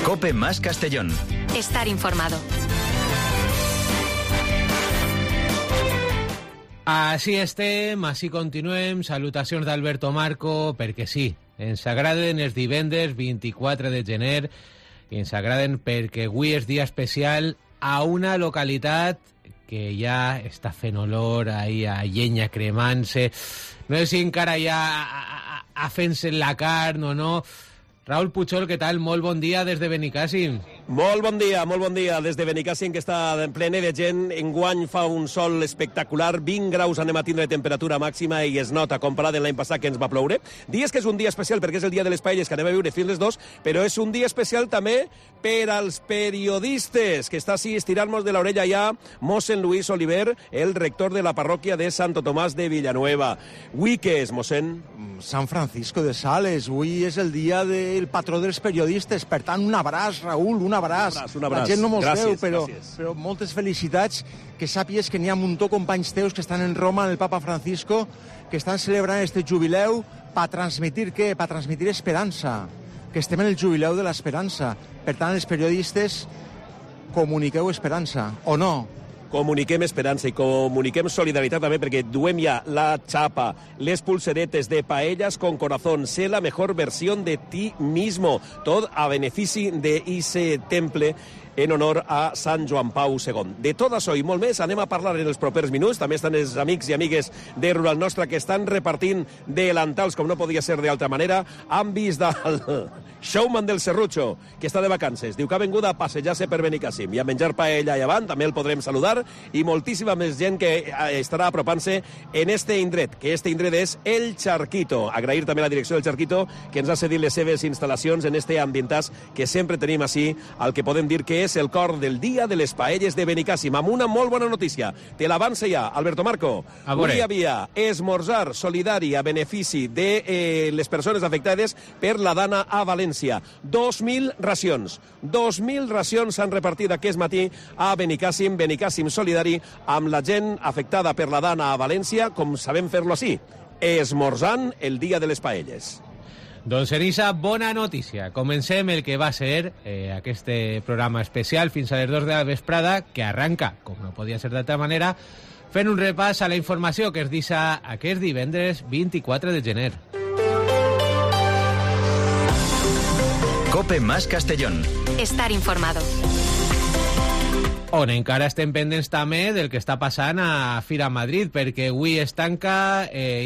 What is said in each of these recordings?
COPE más Castellón. Estar informado. Així estem, així continuem. Salutacions d'Alberto Marco, perquè sí, ens agraden els divendres 24 de gener i ens agraden perquè avui és dia especial a una localitat que ja està fent olor ahí a llenya cremant-se. No sé si encara ja a fent-se la carn o no. Raúl Puchol, què tal? Molt bon dia des de Benicàssim. Molt bon dia des de Benicàssim, que està plene de gent. Enguany fa un sol espectacular, 20 graus anem a tindre de temperatura màxima i es nota comparat amb l'any passat que ens va ploure. Dies que és un dia especial perquè és el dia de les paelles que anem a viure fins les 2, però és un dia especial també per als periodistes, que està així estirant-nos de l'orella ja mossèn Luis Oliver, el rector de la parròquia de Santo Tomàs de Villanueva. Avui què és, mossèn? San Francisco de Sales. Avui és el dia del patró dels periodistes. Per tant, un abraç, Raül, un abraç. La gent no mos veu, però moltes felicitats. Que sàpies que n'hi ha un muntó companys teus que estan en Roma, en el Papa Francisco, que estan celebrant este jubileu per transmetir què? Per transmetir esperança. Que estem en el jubileu de l'esperança. Per tant, els periodistes comuniqueu esperança, o no? Comuniquem esperança i comuniquem solidaritat també, perquè duem ja la xapa, les pulseretes de Paellas con Corazón, sé la mejor versión de ti mismo, tot a benefici d'ese temple en honor a Sant Joan Pau II. De tot això i molt més anem a parlar en els propers minuts. També estan els amics i amigues de Rural Nostra que estan repartint delantals, com no podia ser d'altra manera. Han vist del showman del Serrucho, que està de vacances. Diu que ha vengut a passejar-se per Benicàssim i a menjar paella allà avant, també el podrem saludar, i moltíssima més gent que estarà apropant-se en este indret, que este indret és El Charquito. Agrair també a la direcció del Charquito que ens ha cedit les seves instal·lacions en este ambientàs que sempre tenim així, al que podem dir que és el cor del dia de les paelles de Benicàssim, amb una molt bona notícia. Te l'avança ja, Alberto Marco. Avui hi havia esmorzar solidari a benefici de les persones afectades per la dana a València. 2.000 racions. 2.000 racions s'han repartit aquest matí a Benicàssim, Benicàssim solidari, amb la gent afectada per la dana a València, com sabem fer-lo així, esmorzant el dia de les paelles. Doncs Elisa, bona notícia. Comencem el que va ser aquest programa especial fins a les 2 de la vesprada, que arranca, com no podia ser d'altra manera, fent un repàs a la informació que es deixa aquest divendres 24 de gener. COPE más Castellón. Estar informado. On encara estem pendents també del que està passant a Fira Madrid, perquè avui es tanca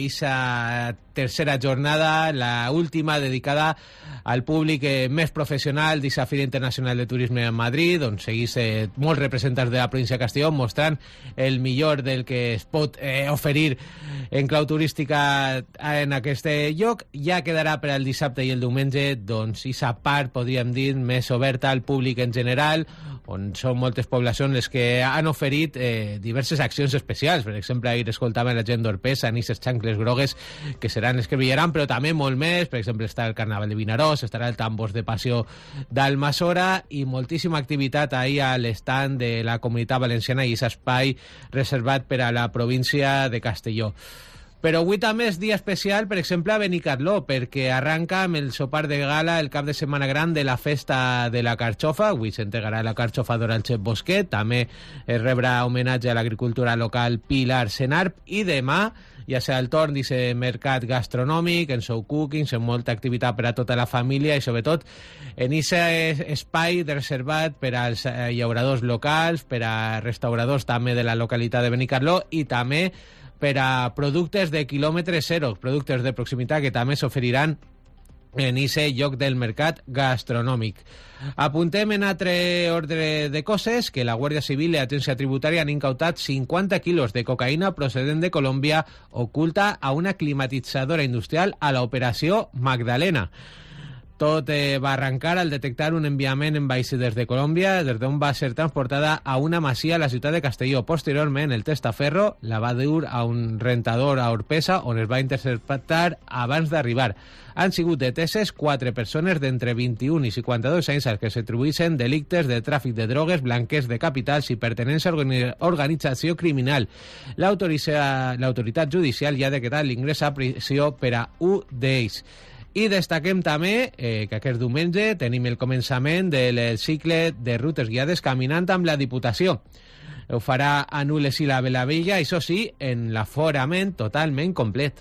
esa tercera jornada, la última dedicada al públic més professional d'esa Fira Internacional de Turisme en Madrid, on seguís molts representants de la província de Castelló mostrant el millor del que es pot oferir en clau turística en aquest lloc. Ja quedarà per al dissabte i el diumenge, doncs, esa part, podríem dir, més oberta al públic en general, on són moltes poblacions les que han oferit diverses accions especials. Per exemple, ahir escoltàvem la gent d'Orpesa, Nisses Xancles Grogues, que seran les que brillaran, però també molt més. Per exemple, està el Carnaval de Vinaròs, estarà el Tambors de Passió d'Almassora i moltíssima activitat ahir a l'estand de la Comunitat Valenciana i aquest espai reservat per a la província de Castelló. Però avui també és dia especial, per exemple, a Benicarló, perquè arranca amb el sopar de gala el cap de setmana gran de la festa de la carxofa. Avui s'entregarà la carxofa d'or al xef Bosquet, també es rebrà homenatge a l'agricultura local Pilar Senarp, i demà ja serà el torn d'aquest mercat gastronòmic, en show cooking, amb molta activitat per a tota la família i sobretot en aquest espai reservat per als llauradors locals, per a restauradors també de la localitat de Benicarló i també per a productes de quilòmetre zero, productes de proximitat que també s'oferiran en aquest lloc del mercat gastronòmic. Apuntem en altre ordre de coses que la Guàrdia Civil i l'Agència Tributària han incautat 50 quilos de cocaïna procedent de Colòmbia oculta a una climatitzadora industrial a l'operació Magdalena. Tot va arrencar al detectar un enviament en vaixell des de Colòmbia, des d'on va ser transportada a una masia a la ciutat de Castelló. Posteriorment, el testaferro la va dur a un rentador a Orpesa, on es va interceptar abans d'arribar. Han sigut deteses 4 persones d'entre 21 i 52 anys als que s'atribuïssin delictes de tràfic de drogues, blanqueig de capitals i pertenença a organització criminal. L'autoritat judicial ja ha decretat l'ingrés a prisió per a un d'ells. I destaquem també que aquest diumenge tenim el començament del cicle de rutes guiades caminant amb la Diputació. Ho farà a Nules i la Vilavella, això sí, en l'aforament totalment complet.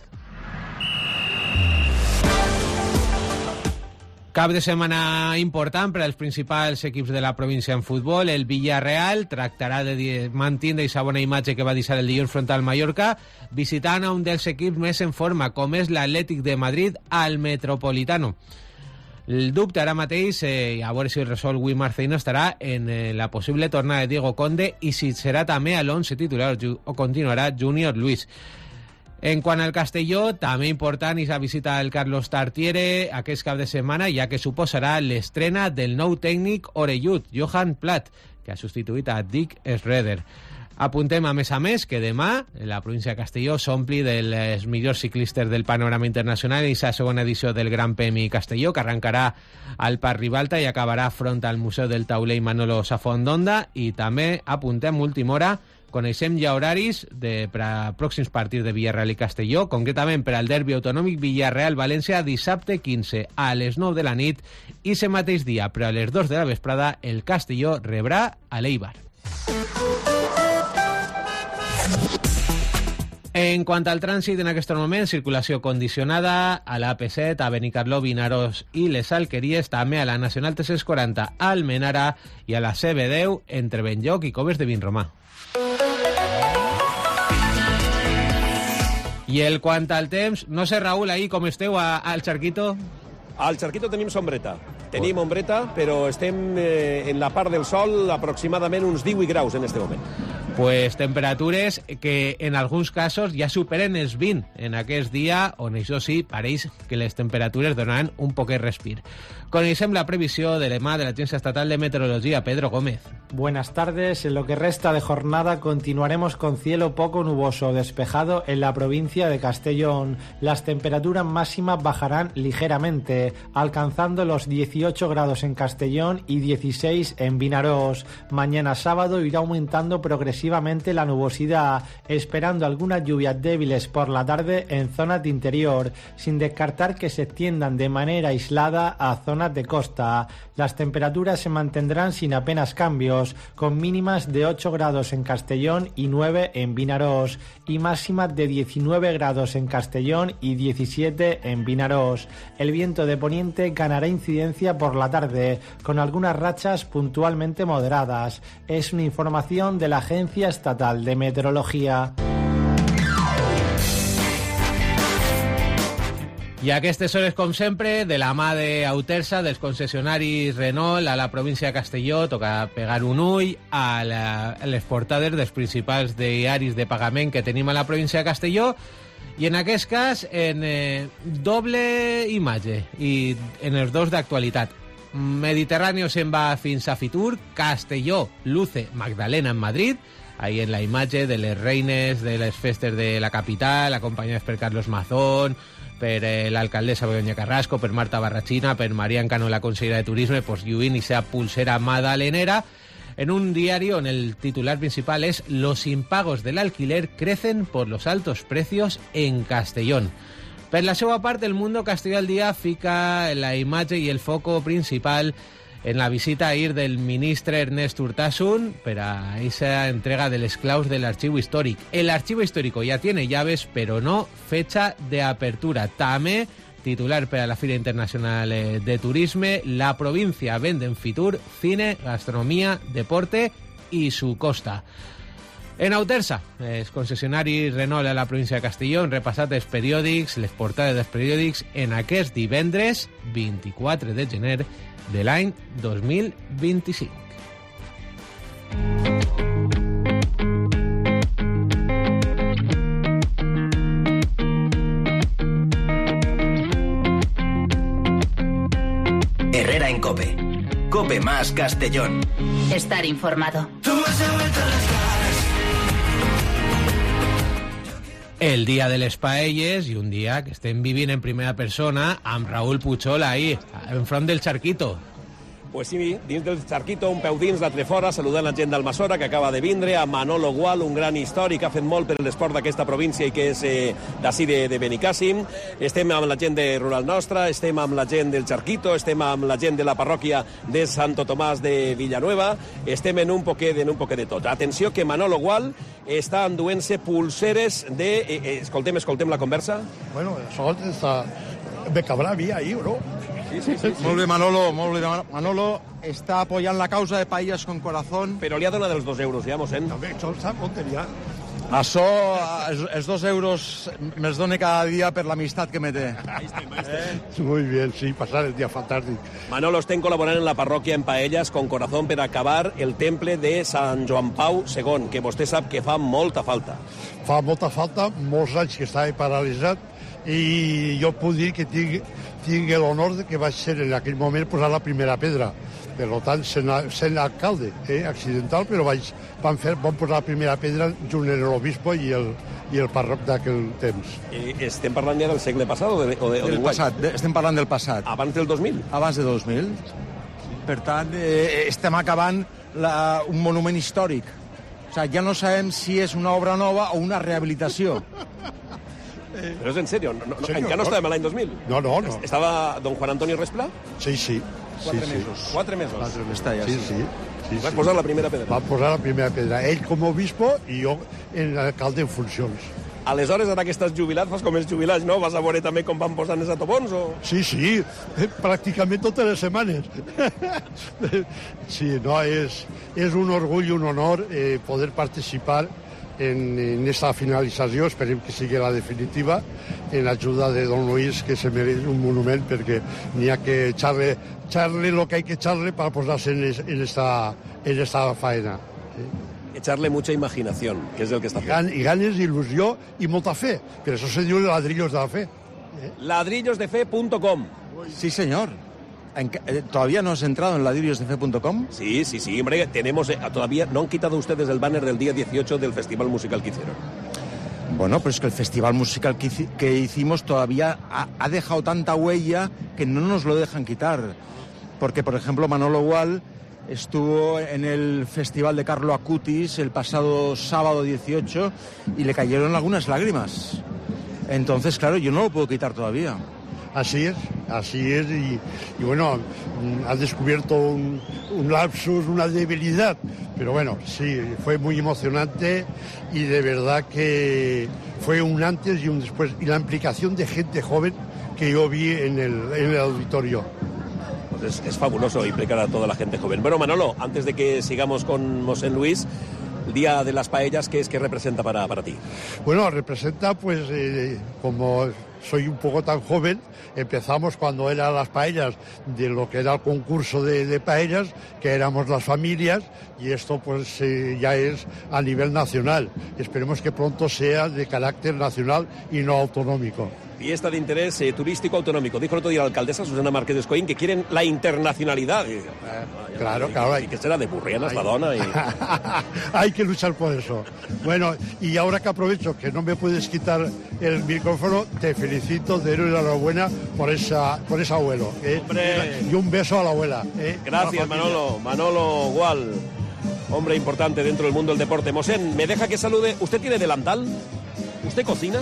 Cap de setmana important per als principals equips de la província en futbol. El Villarreal tractarà de mantenir aquesta bona imatge que va deixar el dilluns front al Mallorca, visitant a un dels equips més en forma, com és l'Atlètic de Madrid al Metropolitano. El dubte ara mateix, a veure si el resol Gui Marcelino, estarà en la possible tornada de Diego Conde i si serà també a l'11 titular o continuarà Júnior Luis. En quant al Castelló, també important és la visita del Carlos Tartiere aquest cap de setmana, ja que suposarà l'estrena del nou tècnic orellut, Johan Plat, que ha substituït a Dick Schroeder. Apuntem, a més, que demà la província de Castelló s'ompli dels millors ciclistes del panorama internacional i la segona edició del Gran Premi Castelló, que arrencarà al Parc Ribalta i acabarà front al Museu del Tauler i Manolo Safondonda. I també apuntem, última hora, coneixem ja horaris per a pròxims partits de Villarreal i Castelló, concretament per al derbi autonòmic Villarreal-València dissabte 15 a les 9 de la nit i ese mateix dia, però a les 2 de la vesprada, el Castelló rebrà a l'Eibar. En quant al trànsit, en aquest moment, circulació condicionada a l'AP7, a Benicarló, Vinaròs i les Alqueries, també a la Nacional 340 a Almenara i a la CB10 entre Benlloc i Coves de Vinromà. I el quant al temps, no sé, Raül, ahir com esteu al Charquito? Al Charquito tenim sombreta. Tenim ombreta, però estem en la part del sol aproximadament uns 18 graus en este moment. Pues temperatures que en alguns casos ja superen els 20 en aquest dia, on això sí, pareix que les temperatures donaran un poquet respir. Coneixem la previsió de demà de l'Agència Estatal de Meteorología, Pedro Gómez. Buenas tardes. En lo que resta de jornada continuaremos con cielo poco nuboso o despejado en la provincia de Castellón. Las temperaturas máximas bajarán ligeramente, alcanzando los 18 grados en Castellón y 16 en Vinaròs. Mañana sábado irá aumentando progresivamente la nubosidad, esperando algunas lluvias débiles por la tarde en zonas de interior, sin descartar que se extiendan de manera aislada a zonas de costa. Las temperaturas se mantendrán sin apenas cambios, con mínimas de 8 grados en Castellón y 9 en Vinaròs, y máximas de 19 grados en Castellón y 17 en Vinaròs. El viento de poniente ganará incidencia por la tarde, con algunas rachas puntualmente moderadas. Es una información de la Agencia Estatal de Meteorología. I a aquestes hores, com sempre, de la mà d'Autersa, dels concessionaris Renault a la província de Castelló, toca pegar un ull a les portades dels principals diaris de pagament que tenim a la província de Castelló, i en aquest cas en doble imatge i en els dos d'actualitat. Mediterráneo se'n va fins a Fitur, Castelló luce Magdalena en Madrid, ahí en la imatge de les reines de les festes de la capital, acompanyades per Carlos Mazón, per l'alcaldessa Begoña Carrasco, per Marta Barrachina, per Marian Cano, la consellera de Turisme, pues lluint i seva pulsera madalenera, en un diario en el titular principal es «Los impagos del alquiler crecen por los altos precios en Castellón». Per la seva part, el Mundo Castelló al Dia fica la imatge i el foco principal en la visita ahir del ministre Ernest Urtasun per a esa entrega de les claus de l'arxiu històric. El archivo histórico ya tiene llaves, pero no fecha de apertura. També, titular per a la Fira Internacional de Turisme, la província vende en Fitur cine, gastronomía, deporte y su costa. En Autersa, els concessionaris Renault a la província de Castelló han repassat els periòdics, les portades dels periòdics en aquest divendres 24 de gener de l'any 2025. Herrera en COPE. COPE más Castellón. Estar informado. El dia de les paelles i un dia que estem vivint en primera persona amb Raül Puchol ahí, enfront del Charquito. Pues sí, dins del Charquito, un peu dins, l'altre fora, saludant la gent d'Almassora, que acaba de vindre, a Manolo Gual, un gran històric que ha fet molt per l'esport d'aquesta província i que és d'ací de Benicàssim. Estem amb la gent de Rural Nostra, estem amb la gent del Charquito, estem amb la gent de la parròquia de Santo Tomàs de Villanueva, estem en un poquet de tot. Atenció que Manolo Gual està enduent-se pulseres de... Escoltem la conversa. Bueno, escolta, me cabrà a mi ahí, ¿no? Sí. Molt bé, Manolo. Manolo està apoyant la causa de Paellas con Corazón. Però li ha donat els 2 euros, ja, mossèn. També, això sap on tenia. Això, els 2 euros me'ls dona cada dia per l'amistat que me té. Ahí estem. Muy bien, sí, pasar el día fantàstic. Manolo, estem col·laborant en la parròquia en Paellas con Corazón per acabar el temple de Sant Joan Pau II, que vostè sap que fa molta falta. Fa molta falta, molts anys que estava paralitzat, i jo puc dir que tinc l'honor de que vaig ser en aquell moment posar la primera pedra. Per tant, sent alcalde, accidental, però vam posar la primera pedra junt amb l'obispo i el parroc d'aquell temps. Estem parlant ja del segle passat o del passat? Estem parlant del passat. Abans del 2000? Abans de 2000. Per tant, estem acabant un monument històric. O sigui, ja no sabem si és una obra nova o una rehabilitació. Però és en sèrio? Encara no estàvem a l'any 2000? No. Estava don Juan Antonio Respla? Sí. 4 mesos. 4 mesos? Està ja, sí. Vas posar la primera pedra? Va posar la primera pedra. Ell com a obispo i jo en alcalde en funcions. Aleshores, ara que estàs jubilat, fas com els jubilats, no? Vas a veure també com van posant els atopons, o...? Sí, pràcticament totes les setmanes. Sí, no, és un orgull i un honor poder participar en esta finalització, esperem que sigui la definitiva, en ajuda de don Luis, que se mereix un monument, perquè n'hi ha que echarle lo que hay que echarle para posarse en esta faena. Echarle mucha imaginación, que és el que està fent. I ganes, il·lusió i molta fe. Per això se diu ladrillos de la fe. Ladrillosdefe.com. Sí, señor. ¿Todavía no has entrado en ladrillosdefe.com? Sí, hombre, todavía no han quitado ustedes el banner del día 18 del festival musical que hicieron. Bueno, pero es que el festival musical que hicimos todavía ha dejado tanta huella que no nos lo dejan quitar. Porque, por ejemplo, Manolo Gual estuvo en el festival de Carlo Acutis el pasado sábado 18 y le cayeron algunas lágrimas. Entonces, claro, yo no lo puedo quitar todavía. Así es, y bueno, has descubierto un lapsus, una debilidad, pero bueno, sí, fue muy emocionante y de verdad que fue un antes y un después, y la implicación de gente joven que yo vi en el auditorio. Pues es fabuloso implicar a toda la gente joven. Bueno, Manolo, antes de que sigamos con Mosén Luis, el Día de las Paellas, ¿qué representa para ti? Bueno, representa, pues, como soy un poco tan joven, empezamos cuando eran las paellas, de lo que era el concurso de paellas, que éramos las familias, y esto pues ya es a nivel nacional. Esperemos que pronto sea de carácter nacional y no autonómico. Fiesta de interés turístico autonómico. Dijo el otro día la alcaldesa Susana Márquez Escoín que quieren la internacionalidad. Claro. Y que será de Burrianas, la dona. Hay que luchar por eso. Bueno, y ahora que aprovecho que no me puedes quitar el micrófono, te felicito, te doy la enhorabuena por ese abuelo. Y un beso a la abuela. Gracias, Manolo. Manolo Gual, hombre importante dentro del mundo del deporte. Mosén, ¿me deja que salude? ¿Usted tiene delantal? ¿Usted cocina?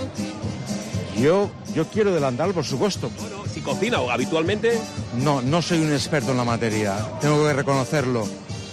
Yo quiero delantal, por supuesto. Bueno, si cocina habitualmente... No soy un experto en la materia, tengo que reconocerlo.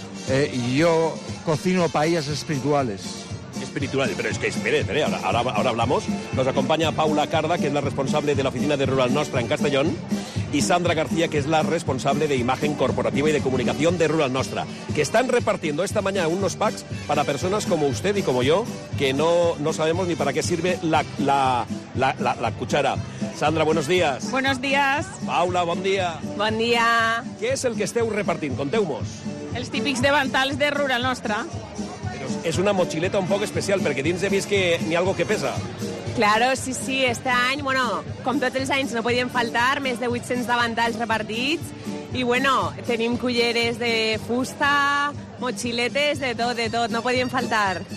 Yo cocino paellas espirituales. Espirituales, pero es que espere, ahora hablamos. Nos acompaña Paula Carda, que es la responsable de la oficina de Rural Nostra en Castellón, y Sandra García, que es la responsable de imagen corporativa y de comunicación de Rural Nostra, que están repartiendo esta mañana unos packs para personas como usted y como yo, que no sabemos ni para qué sirve la cuchara. Sandra, buenos días. Buenos días. Paula, bon dia. Bon dia. Què és el que esteu repartint? Conteu-mos. Els típics davantals de Rural Nostra. Però és una mochileta un poc especial, perquè dins he vist que n'hi ha algo que pesa. Claro, sí, este any, bueno, com tots els anys no podien faltar, més de 800 davantals repartits, i bueno, tenim culleres de fusta, mochiletes, de tot, no podien faltar.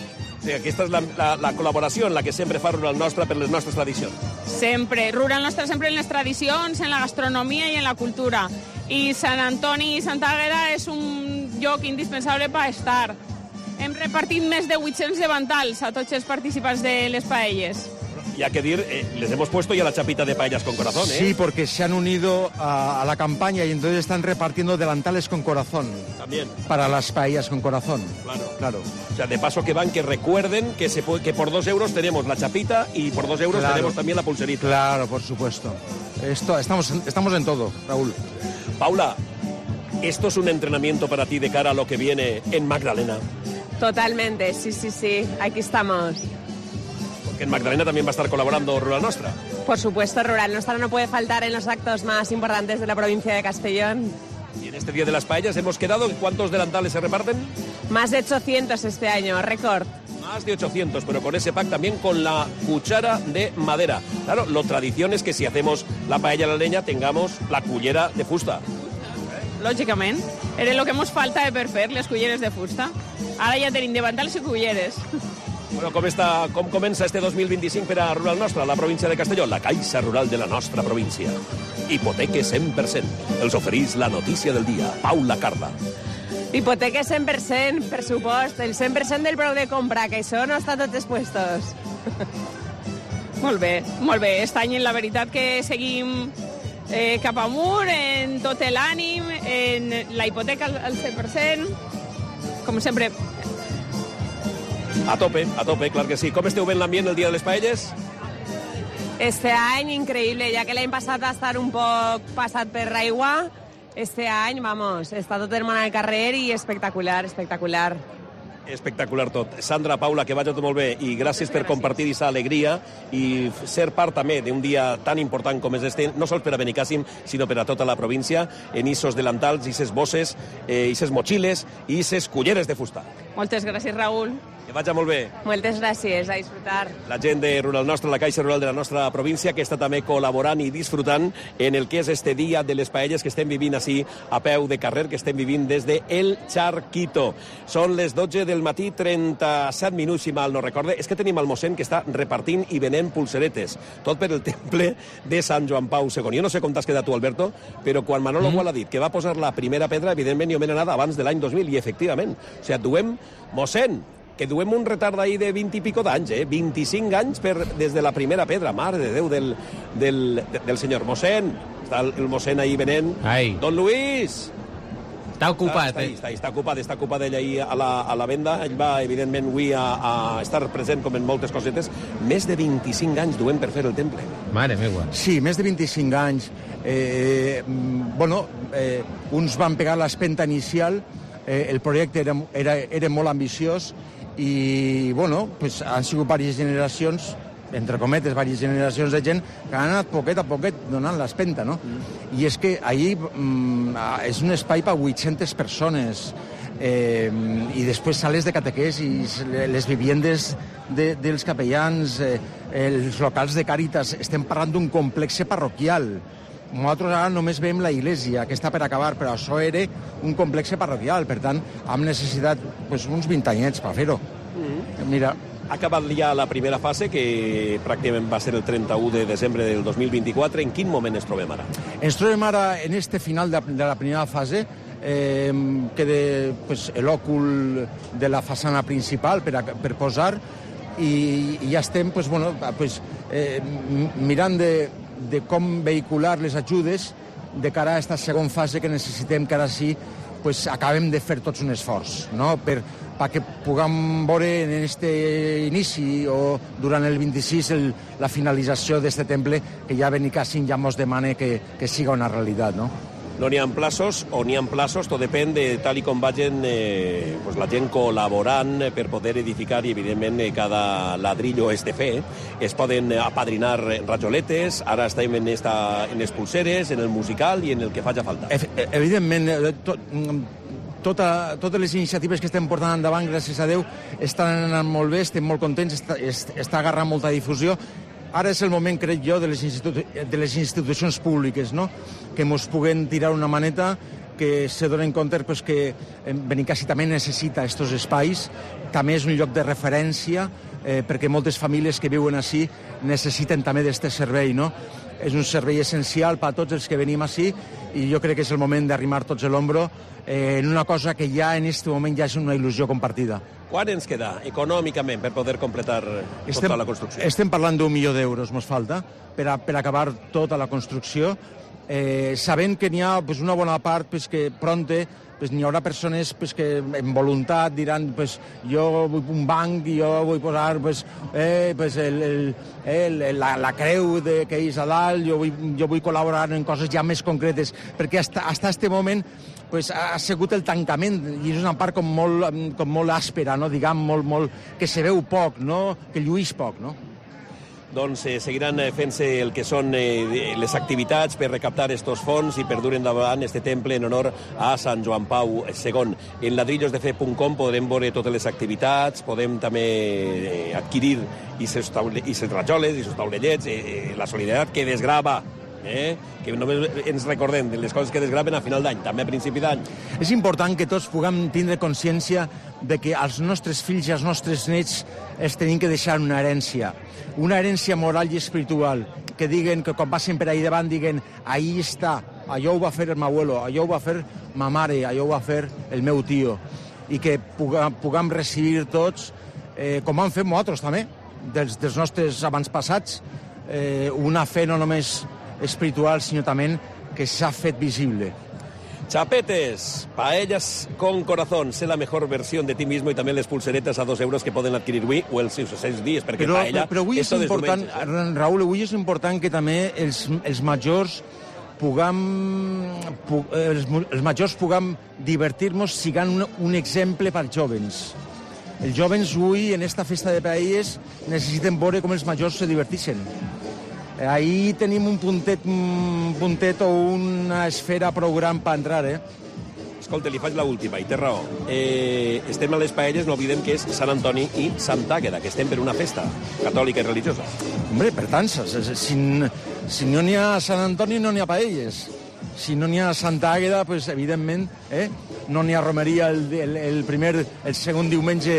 Sí, aquesta és la col·laboració en la que sempre fa Rural Nostra per les nostres tradicions. Sempre. Rural Nostra sempre en les tradicions, en la gastronomia i en la cultura. I Sant Antoni i Santa Àgueda és un lloc indispensable per estar. Hem repartit més de 800 davantals a tots els participants de les paelles. Y hay que decir, les hemos puesto ya la chapita de paellas con corazón, ¿eh? Sí, porque se han unido a la campaña y entonces están repartiendo delantales con corazón. También. Para las paellas con corazón. Claro. O sea, de paso que van, que recuerden que por 2 euros tenemos la chapita y por 2 euros tenemos también la pulserita. Claro, por supuesto. Estamos en todo, Raúl. Paula, ¿esto es un entrenamiento para ti de cara a lo que viene en Magdalena? Totalmente, sí. Aquí estamos. Porque en Magdalena también va a estar colaborando Rural Nostra. Por supuesto, Rural Nostra no puede faltar en los actos más importantes de la provincia de Castellón. Y en este Día de las Paellas hemos quedado, ¿cuántos delantales se reparten? Más de 800 este año, récord. Más de 800, pero con ese pack también con la cuchara de madera. Claro, lo tradición es que si hacemos la paella a la leña tengamos la cullera de fusta. Lògicament. Era el que ens falta per fer, les culleres de fusta. Ara ja tenim davantals i culleres. Bueno, com comença este 2025 per a Rural Nostra, la província de Castelló? La Caixa Rural de la nostra província. Hipoteques 100%. Els oferís la notícia del dia. Paula Carda. Hipoteques 100%, pressupost, el 100% del preu de compra, que això no està tots expuestos. Molt bé. Aquest any, la veritat, que seguim cap amunt, en tot l'ànim, en la hipoteca al 100%, com sempre. A tope, clar que sí. Com esteu veient l'ambient el dia de les paelles? Este any, increïble, ja que l'any passat va estar un poc passat per l'aigua, este any, vamos, està tot el món al carrer i espectacular. Espectacular tot. Sandra, Paula, que vagi tot molt bé i gràcies per compartir aquesta alegria i ser part també d'un dia tan important com és este, no sols per a Benicàssim, sinó per a tota la província, en isos delantals, ises bosses, ises motxiles i ises culleres de fusta. Moltes gràcies, Raül. Que vagi molt bé. Moltes gràcies, a disfrutar. La gent de Rural Nostra, la Caixa Rural de la nostra província, que està també col·laborant i disfrutant en el que és este dia de les paelles que estem vivint així a peu de carrer, que estem vivint des de El Charquito. Són les 12 del matí, 37 minuts, si mal no recorde. És que tenim el mossèn que està repartint i venent pulseretes, tot per el temple de Sant Joan Pau II. Jo no sé com t'has quedat tu, Alberto, però quan Manolo Gual ha dit que va posar la primera pedra, evidentment jo m'he anat abans de l'any 2000, i efectivament. O sigui, duem, mossèn, que duem un retard d'ahir de 20 i pico d'anys, 25 anys des de la primera pedra, mare de Déu, del senyor mossèn. Està el mossèn ahir venent. Ai. Don Luis! Està ocupat. Està ocupat ell ahir a la venda. Ell va, evidentment, avui a estar present com en moltes cosetes. Més de 25 anys duem per fer el temple. Mare meva. Sí, més de 25 anys. Uns van pegar l'espenta inicial, el projecte era molt ambiciós, i pues, han sigut diverses generacions, entre cometes, diverses generacions de gent que han anat poquet a poquet donant l'espenta, no? I és que ahir és un espai per 800 persones, i després sales de catequesis, les viviendes dels capellans, els locals de Càritas. Estem parlant d'un complex parroquial. Nosaltres ara només veiem la iglesia, que està per acabar, però això era un complex parroquial, per tant, hem necessitat uns 20 anyets per fer-ho. Mira. Ha acabat ja la primera fase, que pràcticament va ser el 31 de desembre del 2024. En quin moment ens trobem ara? Ens trobem ara en este final de la primera fase, queda l'òcul de la façana principal per posar, i ja estem mirant de com vehicular les ajudes de cara a aquesta segona fase que necessitem, que ara sí acabem de fer tots un esforç, no? perquè puguem veure en aquest inici o durant el 26 la finalització d'aquest temple, que ja Benicàssim ja ens demana que siga una realitat, no? No n'hi ha plaços o n'hi ha plaços, tot depèn de tal i com vagin la gent col·laborant per poder edificar, i evidentment cada ladrillo és de fe. Es poden apadrinar rajoletes, ara estem en les pulseres, en el musical i en el que faci falta. Evidentment, totes les iniciatives que estem portant endavant, gràcies a Déu, estan anant molt bé, estem molt contents, està agarrant molta difusió. Ara és el moment, crec jo, de les institucions públiques, no? Que ens puguen tirar una maneta que se donen compte pues, que Benicàssim també necessita aquests espais, també és un lloc de referència, perquè moltes famílies que viuen així necessiten també d'aquest servei, no? És un servei essencial per a tots els que venim així i jo crec que és el moment d'arrimar tots l'ombro en una cosa que ja en aquest moment ja és una il·lusió compartida. Quan ens queda econòmicament per poder completar tota la construcció? Estem parlant d'1 milió d'euros, ens falta, per acabar tota la construcció, sabent que n'hi ha una bona part que pronte n'hi haurà persones que en voluntat diran jo vull un banc i jo vull posar la creu que és a dalt, jo vull col·laborar en coses ja més concretes, perquè fins a aquest moment ha sigut el tancament i és una part com molt àspera, no? Diguem, que se veu poc, no? Que lluís poc, no? Doncs seguiran fent-se el que són les activitats per recaptar estos fons i per dur endavant este temple en honor a Sant Joan Pau II. En ladrillosdefe.com podrem veure totes les activitats, podem també adquirir aquestes rajoles, aquests taulellets, la solidaritat que desgrava, que només ens recordem de les coses que desgraven a final d'any, també a principi d'any. És important que tots puguem tindre consciència de que als nostres fills i als nostres nets els tenim que deixar una herència moral i espiritual, que diguen, que quan passen per ahí davant diguen, ahí està, allò ho va fer el meu abuelo, allò ho va fer ma mare, allò ho va fer el meu tio, i que puguem recibir tots, com han fet nosaltres també, dels nostres avantpassats, una fe no només espiritual, sinó també que s'ha fet visible. Chapetes, paellas con corazón, sé la mejor versión de ti mismo y también les pulseretes a 2 euros que poden adquirir avui o els 6 dies, perquè paella... Però avui és important, Raül, avui és important que també els majors puguem divertir-nos siguent un exemple per als jovens. Els jovens avui, en esta festa de paelles, necessiten veure com els majors se diverteixen. Ahí tenim un puntet o una esfera prou gran per entrar, Escolta, li faig l'última, i té raó. Estem a les paelles, no oblidem que és Sant Antoni i Sant Àgueda, que estem per una festa catòlica i religiosa. Hombre, per tant, si no n'hi ha Sant Antoni, no n'hi ha paelles. Si no n'hi ha Santa Àgueda, pues, evidentment, no n'hi ha romeria el segon diumenge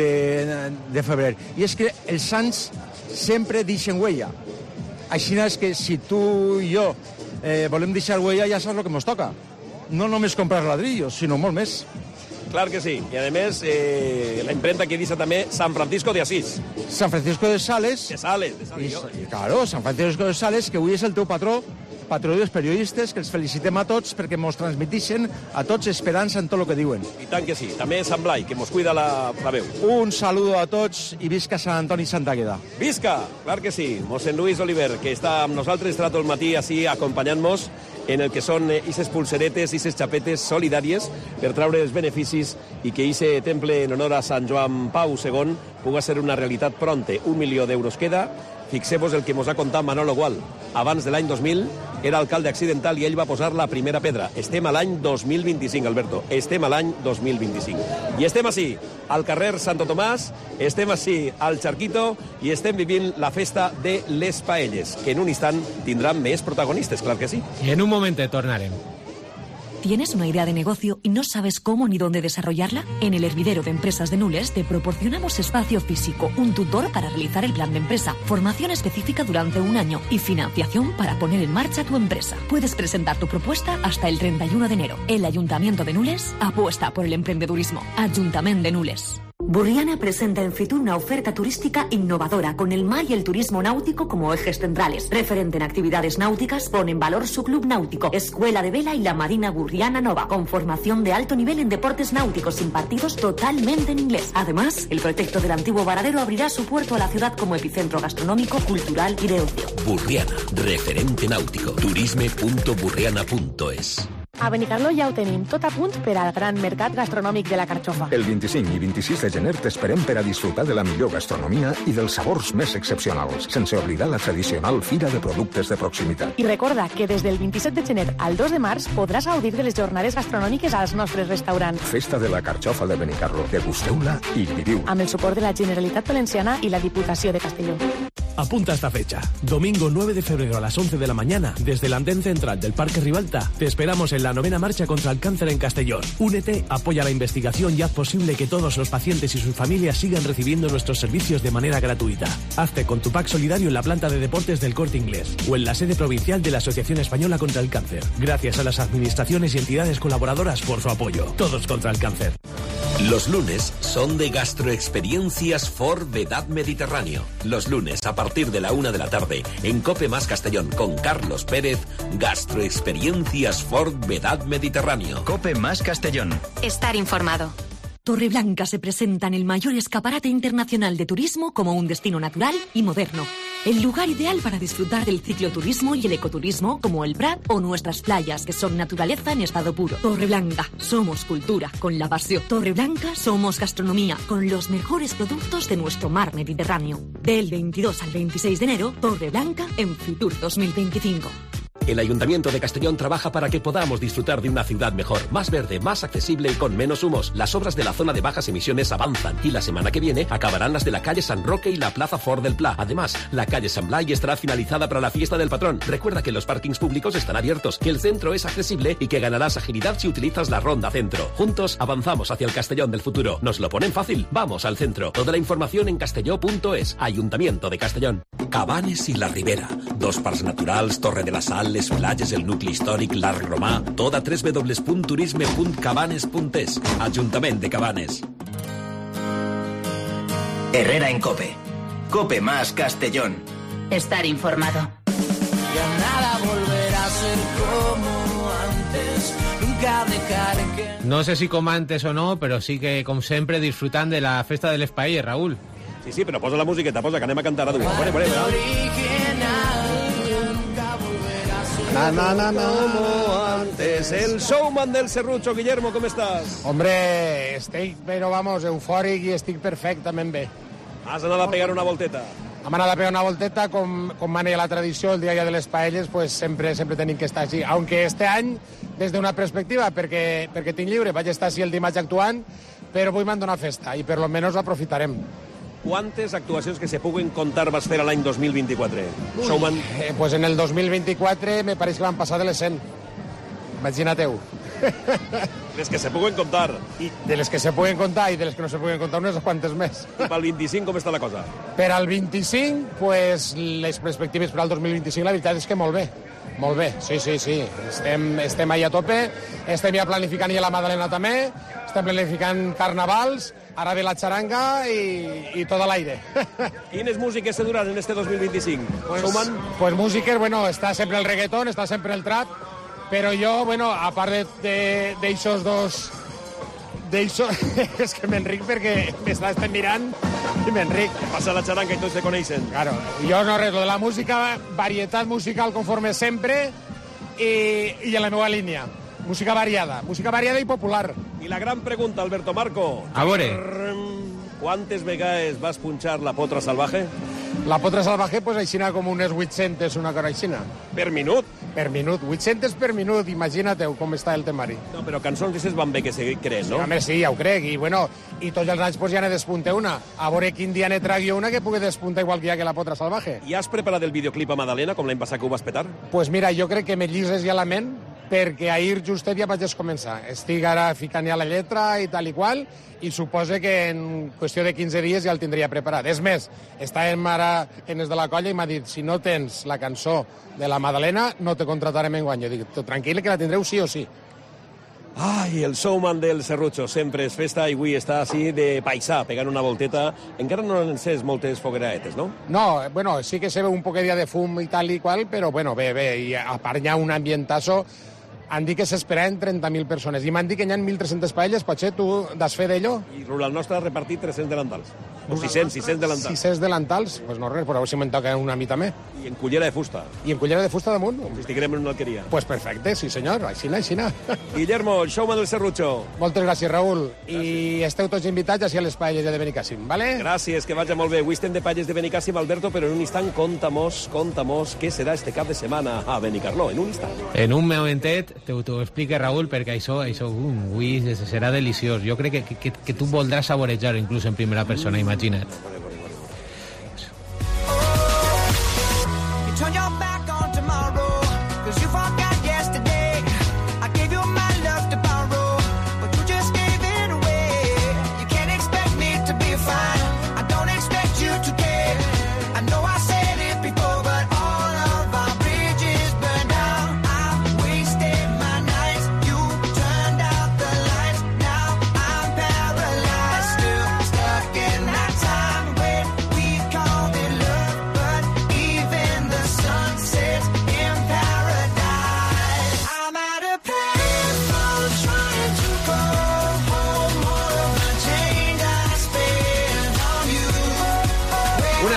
de febrer. I és que els sants sempre deixen huella. Així és que si tu i jo volem deixar huella, ja saps el que ens toca. No només comprar ladrillos, sinó molt més. Clar que sí. I, a més, la imprenta que deixa també Sant Francisco de Asís. Sant Francisco de Sales. De Sales. Claro, Sant Francisco de Sales, que avui és el teu patró dels periodistes, que els felicitem a tots perquè ens transmetixen a tots esperança en tot el que diuen. I tant que sí. També Sant Blai, que ens cuida la veu. Un saludo a tots i visca Sant Antoni i Santa Àgueda. Visca! Clar que sí. Mossèn Lluís Oliver, que està amb nosaltres, estarà tot el matí així acompanyant-nos en el que són aquestes pulseretes, aquestes xapetes solidàries per traure els beneficis i que aquest temple en honor a Sant Joan Pau II pugui ser una realitat pronte. 1 milió d'euros queda. Fixeu-vos el que ens ha contat Manolo Gual. Abans de l'any 2000 era alcalde accidental i ell va posar la primera pedra. Estem a l'any 2025, Alberto. Estem a l'any 2025. I estem així, al carrer Santo Tomàs, estem així al Charquito i estem vivint la festa de les paelles, que en un instant tindran més protagonistes, clar que sí. I en un moment tornarem. ¿Tienes una idea de negocio y no sabes cómo ni dónde desarrollarla? En el Hervidero de Empresas de Nules te proporcionamos espacio físico, un tutor para realizar el plan de empresa, formación específica durante 1 año y financiación para poner en marcha tu empresa. Puedes presentar tu propuesta hasta el 31 de enero. El Ayuntamiento de Nules apuesta por el emprendedurismo. Ayuntamiento de Nules. Burriana presenta en Fitur una oferta turística innovadora con el mar y el turismo náutico como ejes centrales. Referente en actividades náuticas, pone en valor su club náutico, Escuela de Vela y la Marina Burriana Nova, con formación de alto nivel en deportes náuticos impartidos totalmente en inglés. Además, el protecto del antiguo varadero abrirá su puerto a la ciudad como epicentro gastronómico, cultural y de ocio. Burriana, referente náutico. turisme.burriana.es. A Benicarló ja ho tenim, tot a punt per al gran mercat gastronòmic de la Carxofa. El 25 i 26 de gener t'esperem per a disfrutar de la millor gastronomia i dels sabors més excepcionals, sense oblidar la tradicional fira de productes de proximitat. I recorda que des del 27 de gener al 2 de març podràs gaudir de les jornades gastronòmiques als nostres restaurants. Festa de la Carxofa de Benicarló. Degusteu-la i viviu. Amb el suport de la Generalitat Valenciana i la Diputació de Castelló. Apunta esta fecha. Domingo 9 de febrero a las 11 de la mañana, desde el andén central del Parque Ribalta, te esperamos en la 9ª marcha contra el cáncer en Castellón. Únete, apoya la investigación y haz posible que todos los pacientes y sus familias sigan recibiendo nuestros servicios de manera gratuita. Hazte con tu pack solidario en la planta de deportes del Corte Inglés o en la sede provincial de la Asociación Española contra el Cáncer. Gracias a las administraciones y entidades colaboradoras por su apoyo. Todos contra el cáncer. Los lunes son de Gastroexperiencias Ford Vedad Mediterráneo. Los lunes a partir de la 1 de la tarde en Cope Más Castellón con Carlos Pérez, Gastroexperiencias Ford Vedad Mediterráneo. Cope Más Castellón. Estar informado. Torreblanca se presenta en el mayor escaparate internacional de turismo como un destino natural y moderno. El lugar ideal para disfrutar del cicloturismo y el ecoturismo como el Prat o nuestras playas, que son naturaleza en estado puro. Torreblanca, somos cultura con la pasión. Torreblanca, somos gastronomía con los mejores productos de nuestro mar Mediterráneo. Del 22 al 26 de enero, Torreblanca en Fitur 2025. El Ayuntamiento de Castellón trabaja para que podamos disfrutar de una ciudad mejor, más verde, más accesible y con menos humos. Las obras de la zona de bajas emisiones avanzan y la semana que viene acabarán las de la calle San Roque y la plaza Fort del Pla. Además, la calle San Blai estará finalizada para la fiesta del patrón. Recuerda que los parkings públicos están abiertos, que el centro es accesible y que ganarás agilidad si utilizas la ronda centro. Juntos avanzamos hacia el Castellón del futuro. ¿Nos lo ponen fácil? Vamos al centro. Toda la información en castelló.es. Ayuntamiento de Castellón. Cabanes i la Ribera. Dos parcs naturals, Torre de la Sal, les platges, el nucli històric, l'Arc Romà. Tot a www.turisme.cabanes.es. Ajuntament de Cabanes. Herrera en Cope. Cope Más Castellón. Estar informado. Ya nada volverá a ser como antes. Nunca dejaré que... No sé si como antes o no, però sí que, com sempre, disfrutant de la festa de les paelles, Raúl. Sí, però posa la musiqueta, posa, que anem a cantar a dues. Pone. Como antes. El showman del Serrucho, Guillermo, ¿cómo estás? Hombre, estic, però vamos, eufòric i estic perfectament bé. Has anat a pegar una volteta. Hem anat a pegar una volteta, com mania la tradició, el dia de les paelles, pues sempre tenim que estar així. Aunque este any, des d'una perspectiva, perquè tinc lliure, vaig estar així el dimarts actuant, però avui m'han donat festa i per lo menos aprofitarem. Quantes actuacions que se puguen contar vas fer a l'any 2024? Showman? Pues en el 2024 me pareix que van passar de les 100. Imagina-teu. Les que se puguen contar. I de les que se puguen contar i de les que no se puguen contar unes quantes més. I pel 25 com està la cosa? Per al 25, pues, les perspectives per al 2025, la veritat és que molt bé. Molt bé, sí. Estem ahí a tope, estem ja planificant ja la Madalena també, estem planificant carnavals, ara ve la xaranga i tot a l'aire. Quines músiques se duran en este 2025? Showman? Pues músiques, bueno, està sempre el reggaeton, està sempre el trap, però jo, bueno, a part d'eixos dos... és que m'enric perquè estem mirant i m'enric. Passa la xaranga i tots se coneixen. Claro, jo no res, de la música, varietat musical conforme sempre i en la meva línia. Música variada i popular. I la gran pregunta, Alberto Marco. A veure. Quantes vegades vas punxar la potra salvaje? La potra salvaje, pues aixina com unes 800, una cosa aixina. Per minut? Per minut, 800 per minut, imagina-teu com està el temari. No, però cançons d'aquestes van bé que se creen, no? Sí, home, sí, ja ho crec, i bueno, i tots els anys pues, ja ne despunte una. A veure quin dia ne tragui una que pugui despuntar igual que ja que la potra salvaje. I has preparat el videoclip a Madalena, com l'any passat que ho vas petar? Pues mira, jo crec que me llises ja la ment, perquè ahir justet ja vaig començar. Estic ara ficant ja la lletra i tal i qual, i suposa que en qüestió de 15 dies ja el tindria preparat. És més, estàvem ara en els de la colla i m'ha dit, si no tens la cançó de la Madalena, no te contratarem enguany. Jo dic, tranquil, que la tindreu sí o sí. Ai, el showman del Serrucho, sempre és festa i avui està així de paisà, pegant una volteta. Encara no en sents moltes fogueraetes, no? No, bueno, sí que se ve un poquet de fum i tal i qual, però bueno, bé, i a part hi ha un ambientazo. Han dit que s'esperaven 30.000 persones i m'han dit que hi ha 1.300 paelles. Potser tu das fe d'allò? I Rural Nostra ha repartit 300 delantals. O 600 delantals. 600 delantals? Pues no res, però a veure si me'n toca una mica més. I en cullera de fusta. I en cullera de fusta damunt? Si estiguem en una alqueria. Pues perfecte, sí senyor, aixina. Guillermo, el showman del Serrucho. Moltes gràcies, Raül. Gràcies. I esteu tots invitats així a les paelles de Benicàssim, ¿vale? Gràcies, que vagi molt bé. Avui estem de paelles de Benicàssim, Alberto, però en un instant contamos què serà este cap de setmana a Benicarló, en un instant. En un momentet t'ho explica Raúl, perquè això avui serà deliciós. Jo crec que tu voldràs saborejar inclús en primera persona, imagina't.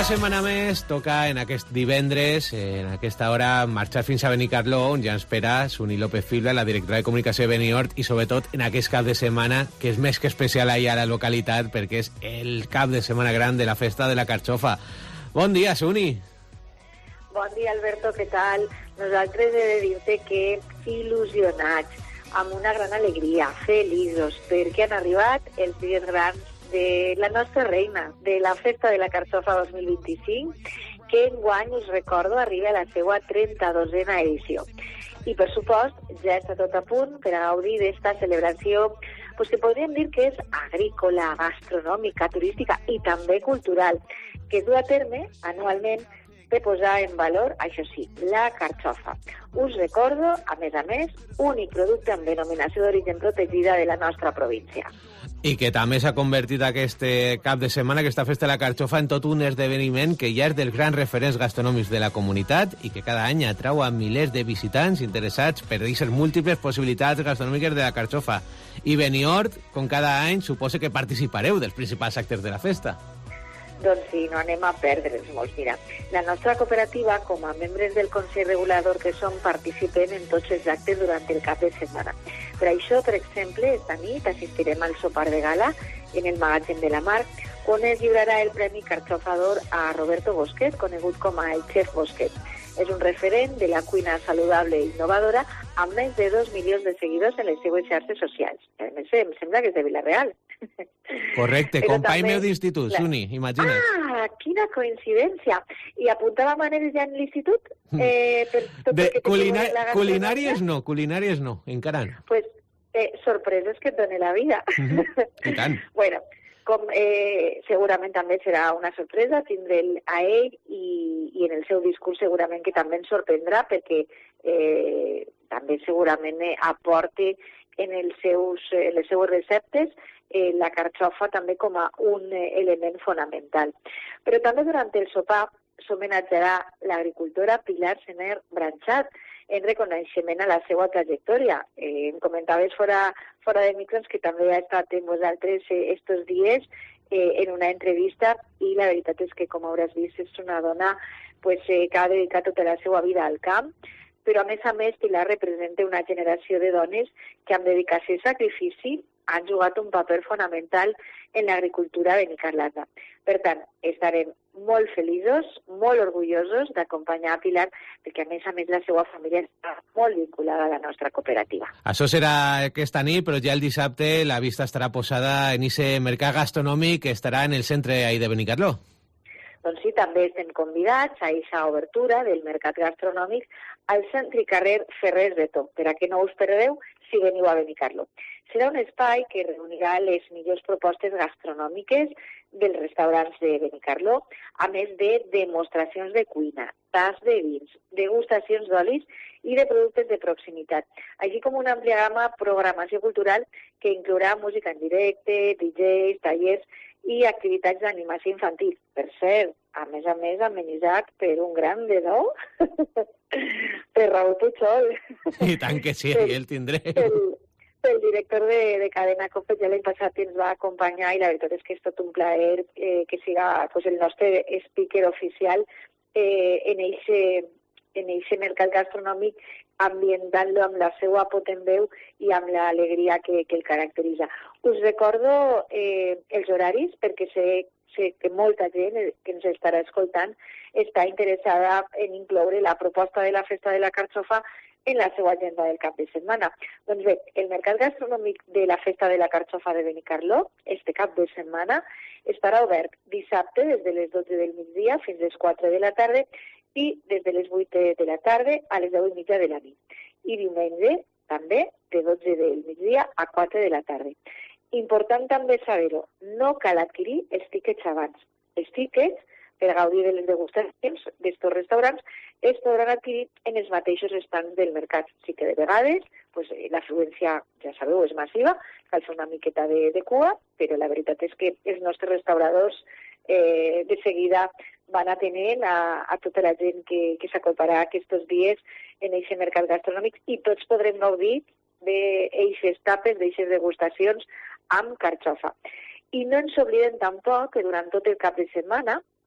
Una setmana més toca en aquest divendres, en aquesta hora, marxar fins a Benicarló, on ja ens espera Suni López Filbla, la directora de comunicació de Benihort, i sobretot en aquest cap de setmana, que és més que especial allà a la localitat, perquè és el cap de setmana gran de la festa de la Carxofa. Bon dia, Suni. Bon dia, Alberto, què tal? Nosaltres he de dir-te que il·lusionats, amb una gran alegria, feliços, perquè han arribat els dies grans de la nostra reina, de la Festa de la Carxofa 2025, que enguany, us recordo, arriba a la seva 32a edició. I, per supost, ja està tot a punt per a gaudir d'esta celebració, pues que podríem dir que és agrícola, gastronòmica, turística i també cultural, que du a terme anualment per posar en valor, això sí, la carxofa. Us recordo, a més, únic producte amb denominació d'origen protegida de la nostra província. I que també s'ha convertit aquest cap de setmana, aquesta festa de la Carxofa, en tot un esdeveniment que ja és dels grans referents gastronòmics de la comunitat i que cada any atrau a milers de visitants interessats per aquestes múltiples possibilitats gastronòmiques de la Carxofa. I Benihort, com cada any, suposa que participareu dels principals actes de la festa. Doncs sí, no anem a perdre'ns molts. Mira, la nostra cooperativa, com a membres del Consell Regulador que som, participem en tots els actes durant el cap de setmana. Per això, per exemple, esta nit assistirem al sopar de gala en el Magatzem de la Mar, on es lliurarà el Premi Carxofa d'Or a Roberto Bosquet, conegut com a el Chef Bosquet. És un referent de la cuina saludable i innovadora amb més de 2 milions de seguidors en les seues xarxes socials. A més, em sembla que és de Vila-real. Correcte, company meu d'institut, Suni, imagina't. Ah, quina coincidència. I apuntava maneres ja en l'institut? Culinàries no, encara no. Pues sorpreses que et doni la vida. I tant. Bueno, com segurament també serà una sorpresa tindre'l a ell i en el seu discurs segurament que també ens sorprendrà perquè també segurament aporti en les seues receptes la carxofa també com a un element fonamental. Però també durant el sopar s'homenatjarà l'agricultora Pilar Sener Branchat en reconeixement a la seva trajectòria. Em comentaves fora de micros que també ha estat amb vosaltres estos dies en una entrevista i la veritat és que, com hauràs vist, és una dona que ha dedicat tota la seva vida al camp, però a més Pilar representa una generació de dones que amb dedicació i sacrifici han jugat un paper fonamental en l'agricultura benicarlana. Per tant, estarem molt feliços, molt orgullosos d'acompanyar a Pilar, perquè a més la seva família està molt vinculada a la nostra cooperativa. Això serà aquesta nit, però ja el dissabte la vista estarà posada en aquest mercat gastronòmic que estarà en el centre de Benicarló. Doncs sí, també estem convidats a aquesta obertura del mercat gastronòmic al centre i carrer Ferrers de Top, per a que no us perdeu si veniu a Benicarló. Serà un espai que reunirà les millors propostes gastronòmiques dels restaurants de Benicarló, a més de demostracions de cuina, tas de vins, degustacions d'olis i de productes de proximitat, així com una àmplia gamma de programació cultural que inclourà música en directe, DJs, tallers i activitats d'animació infantil. Per cert, a més amenitzat per un grande, no? Per Raúl Puchol. I tant que sí, el tindrem. El director de Cadena COPE ja l'any passat ens va acompanyar i la veritat és que és tot un plaer que siga el nostre speaker oficial en eixe mercat gastronòmic, ambientant-lo amb la seva potent veu i amb l'alegria que el caracteritza. Us recordo els horaris perquè sé que molta gent que ens estarà escoltant està interessada en incloure la proposta de la Festa de la Carxofa en la seva agenda del cap de setmana. Doncs bé, el mercat gastronòmic de la Festa de la Carxofa de Benicarló, este cap de setmana, estarà obert dissabte des de les 12 del migdia fins a les 4 de la tarda i des de les 8 de la tarda a les 10:30 de la nit. I diumenge també de 12 del migdia a 4 de la tarda. Important també saber-ho, no cal adquirir els tíquets abans. Els tíquets, per gaudir de les degustacions d'estos restaurants, es podran adquirir en els mateixos estants del mercat. Sí que de vegades l'afluència, ja sabeu, és massiva, cal fer una miqueta de cua, però la veritat és que els nostres restauradors de seguida van atenent a tota la gent que s'acoparà aquests dies en aquest mercat gastronòmic i tots podrem gaudir d'eixes tapes, d'eixes degustacions amb carxofa. I no ens oblidem tampoc que durant tot el cap de setmana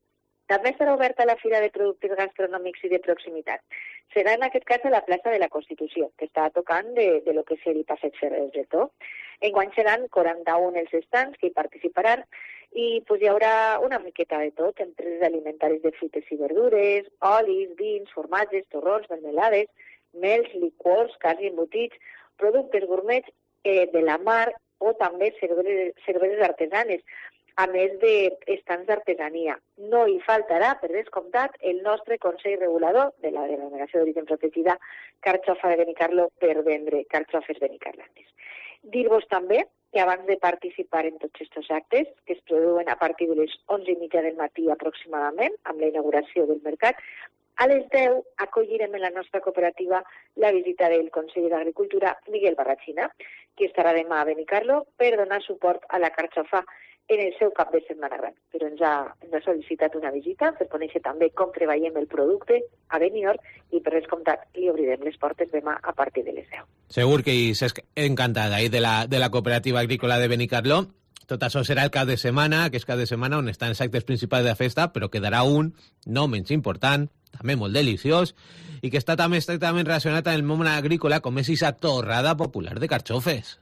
També estarà oberta la Fira de Productes Gastronòmics i de Proximitat. Serà en aquest cas a la plaça de la Constitució, que està tocant de lo que és el Passeig Ferrer del Getó. Enguany seran 41 els estants que hi participaran i hi haurà una miqueta de tot, empreses alimentaris de fruites i verdures, olis, vins, formatges, torrons, melmelades, mels, licors, carns i embotits, productes gourmets de la mar o també cerveses artesanes, a més d'estants d'artesania. No hi faltarà, per descomptat, el nostre Consell Regulador de la Denominació d'Origen Protegida Carxofa de Benicarló per vendre carxofes benicarlandes. Dir-vos també que abans de participar en tots aquests actes, que es produïen a partir de les 11:30 del matí aproximadament, amb la inauguració del mercat, a les 10 acollirem en la nostra cooperativa la visita del conseller d'Agricultura, Miguel Barrachina, que estarà demà a Benicarló per donar suport a la carxofa en el seu cap de setmana gran. Però ens ha sol·licitat una visita per conèixer també com treballem el producte a Benidorm i, per descomptat, li obrirem les portes demà a partir de les 10. Segur que s'és encantada de la cooperativa agrícola de Benicarló. Tot això serà el cap de setmana, que és cap de setmana on estan els actes principals de la festa, però quedarà un, no menys important, també molt deliciós, i que està també estretament relacionat amb el món agrícola, com és aquesta torrada popular de carxofes.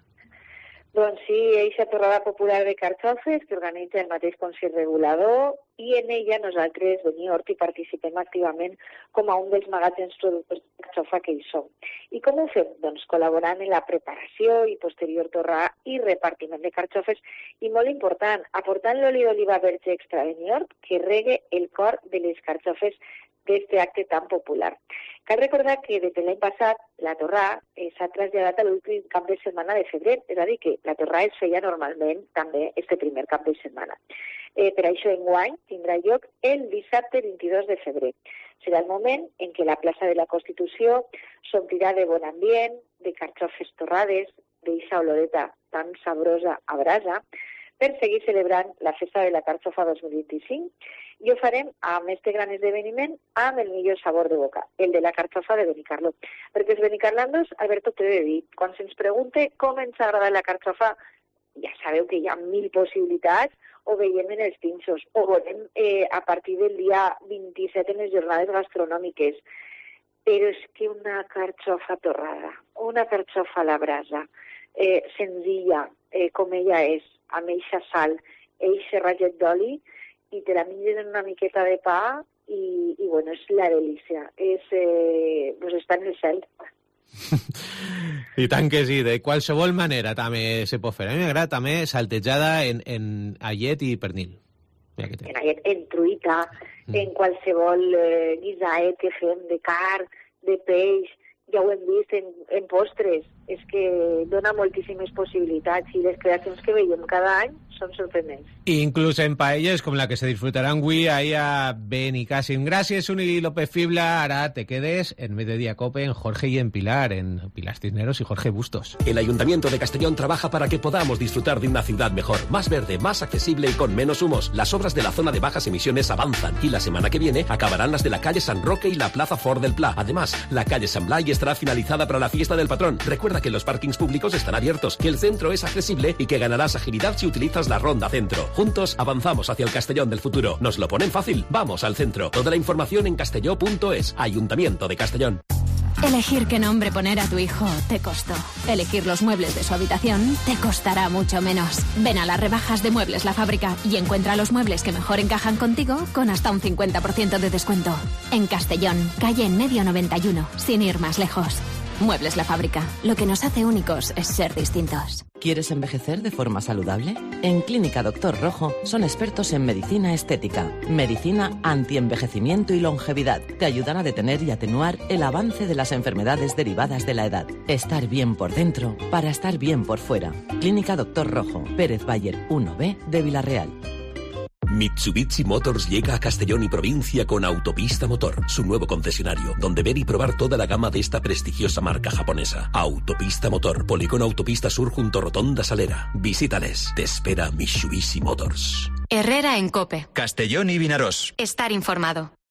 Doncs sí, eixa torrada popular de carxofes que organitza el mateix Consell Regulador i en ella nosaltres, Benidorm, hi participem activament com a un dels magatzems productors de carxofa que hi som. I com ho fem? Doncs col·laborant en la preparació i posterior torrada i repartiment de carxofes i, molt important, aportant l'oli d'oliva verge extra Benidorm que regue el cor de les carxofes d'aquest acte tan popular. Cal recordar que des de l'any passat la torrada s'ha traslladat a l'últim cap de setmana de febrer, és a dir, que la torrada es feia normalment també este primer cap de setmana. Per això enguany tindrà lloc el dissabte 22 de febrer. Serà el moment en què la plaça de la Constitució s'omplirà de bon ambient, de carxofes torrades, d'eixa oloreta tan sabrosa a brasa, per seguir celebrant la festa de la carxofa 2025 i ho farem amb este gran esdeveniment amb el millor sabor de boca, el de la carxofa de Benicarló. Perquè els benicarlandos, Alberto, t'he de dir, quan se'ns pregunte com ens agrada la carxofa, ja sabeu que hi ha 1000 possibilitats, o veiem en els pinxos, o volem a partir del dia 27 en les jornades gastronòmiques. Però és que una carxofa torrada, una carxofa a la brasa, senzilla, com ella és, amb eixa sal, eixe raget d'oli, i te la menges en una miqueta de pa i bueno, és la delícia. Pues està en el cel. I tant que sí, de qualsevol manera també se pot fer. A mi m'agrada també saltejada en allet i pernil. En allet, en truita, en qualsevol guisaet que fem de carn, de peix, ja ho hem vist en postres. És que dona moltíssimes possibilitats i les creacions que veiem cada any són sorprendents. Inclús en paelles com la que se disfrutarán avui ahí a Benicàssim. Gràcies, Uni López Fibla. Ahora te quedes en Mediodía Cope en Jorge y en Pilar Cisneros y Jorge Bustos. El Ayuntamiento de Castellón trabaja para que podamos disfrutar de una ciudad mejor, más verde, más accesible y con menos humos. Las obras de la zona de bajas emisiones avanzan y la semana que viene acabarán las de la calle San Roque y la Plaza Fort del Pla. Además, la calle San Blay estará finalizada para la fiesta del patrón. Recuerda que los parkings públicos están abiertos, que el centro es accesible y que ganarás agilidad si utilizas la Ronda Centro. Juntos avanzamos hacia el Castellón del futuro. Nos lo ponen fácil. Vamos al centro. Toda la información en castelló.es. Ayuntamiento de Castellón. Elegir qué nombre poner a tu hijo te costó. Elegir los muebles de su habitación te costará mucho menos. Ven a las rebajas de Muebles La Fábrica y encuentra los muebles que mejor encajan contigo con hasta un 50% de descuento. En Castellón, calle En Medio 91, sin ir más lejos. Muebles La Fábrica. Lo que nos hace únicos es ser distintos. ¿Quieres envejecer de forma saludable? En Clínica Doctor Rojo son expertos en medicina estética, medicina antienvejecimiento y longevidad. Te ayudan a detener y atenuar el avance de las enfermedades derivadas de la edad. Estar bien por dentro para estar bien por fuera. Clínica Doctor Rojo, Pérez Bayer 1B de Villarreal. Mitsubishi Motors llega a Castellón y provincia con Autopista Motor, su nuevo concesionario, donde ver y probar toda la gama de esta prestigiosa marca japonesa. Autopista Motor, Polígono Autopista Sur junto Rotonda Salera. Visítales, te espera Mitsubishi Motors. Herrera en COPE. Castellón y Vinaròs. Estar informado.